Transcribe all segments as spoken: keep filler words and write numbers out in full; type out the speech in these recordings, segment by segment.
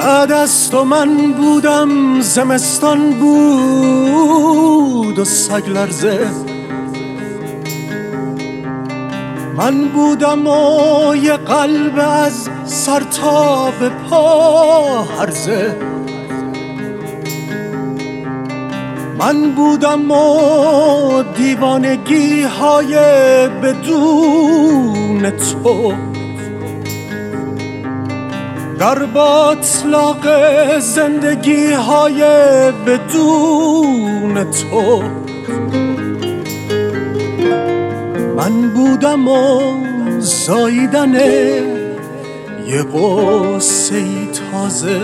بعد از تو من بودم زمستان بود و سگ لرزه، من بودم و یه قلب از سر تا به پا هرزه، من بودم و دیوانگی های بدون تو، در باطلاق زندگی های بدون تو، من بودم و زاییدن یه قصه تازه،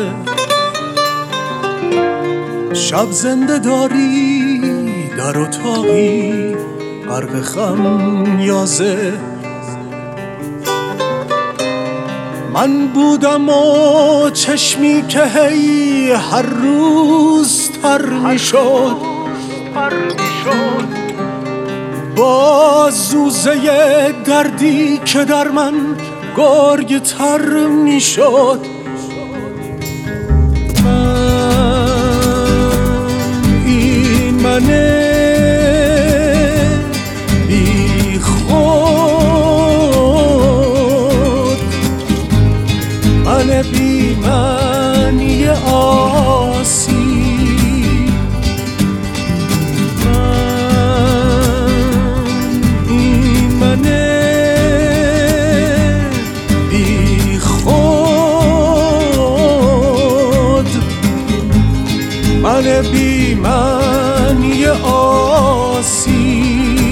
شب زنده داری در اتاقی غرق خمیازه، من بودم و چشمی که هی هر روز تر می شد، با زوزه دردی که در من گرگ تر می شد. من بی خود، من بی معنی آسی، من این من بی خود، من بی معنی آسی،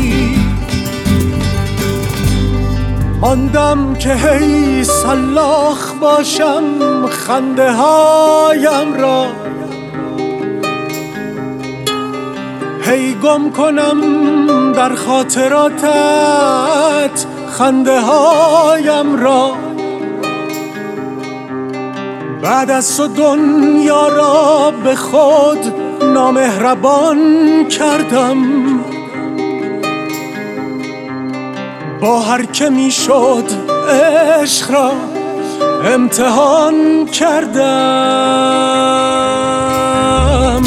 ماندم که هی سلاخ باشم خنده هایم را، هی گم کنم در خاطراتت خنده هایم را، بعد از تو دنیا را به خود نامهربان کردم، با هر که می شد عشق را امتحان کردم.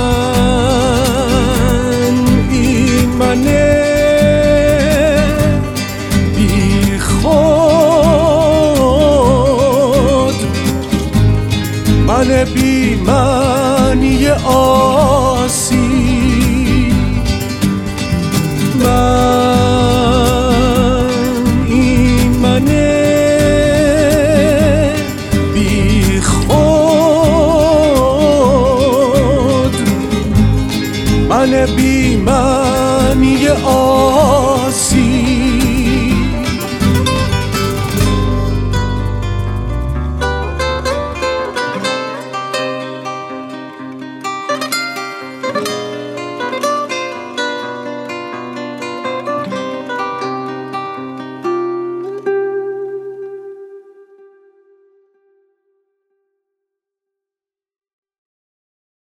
من این من بی خود، من بی معنی آسی، من این من بی خود، من بی معنی آسی.